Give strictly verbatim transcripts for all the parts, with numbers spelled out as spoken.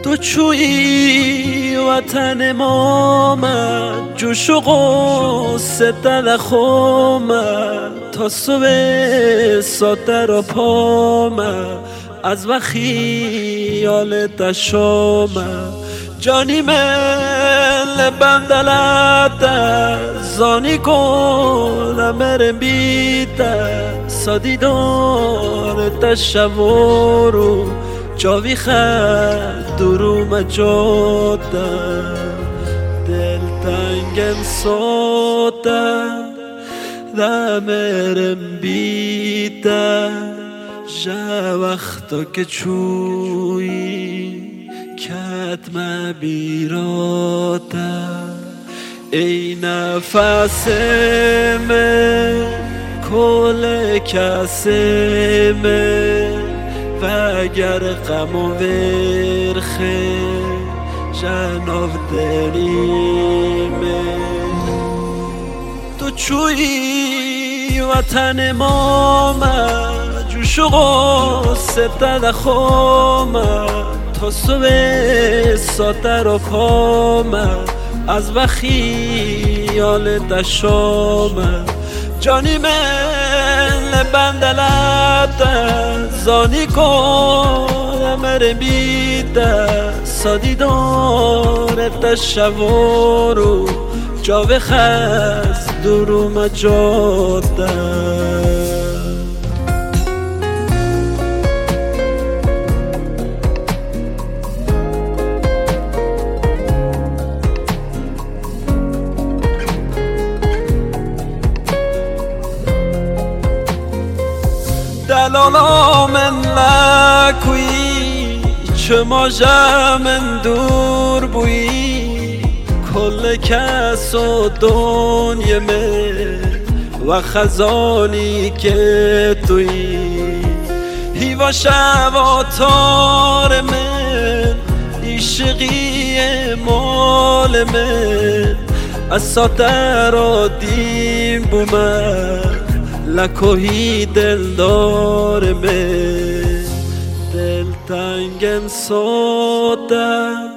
تو چویی وطن ما من جوش و غصه دلخو من تا صبح ساده را پا من از و خیال دشام جانی مل بندلت زانی کنم بیده سادی دار تشورو جاوی خد دروم جادم دل تنگم سادم دمرم بیده جا وقتا که چوی کتم بیرادم ای نفس من کل کس من و اگر غم و ورخه جناب دلیم تو چویی وطن ما من جوش و غصه دلخو من تا صبح ساده را پا من از و خیال دشام جانی من بندلت زانی کنم بیده سادی دارت تشورو جاوه خست دروم جاده دلالا من لکوی چه ماجه من دور بویی کل کس و دنیا من و خزانی که توی هیوا شواتار من عشقی مال من از ساده را دیم بومن لکوهی دلدار من دل تنگم سادم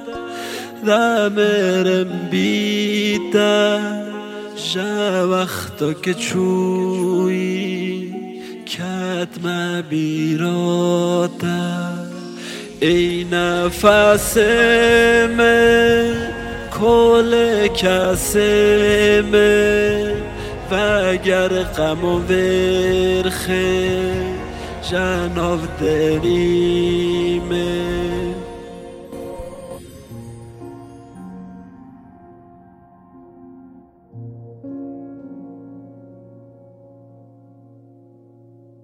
دمرم بیده جا وقتا که چوی کتم بیرادم ای نفس من کل کس من و اگر غم و ورخه جناب دلیم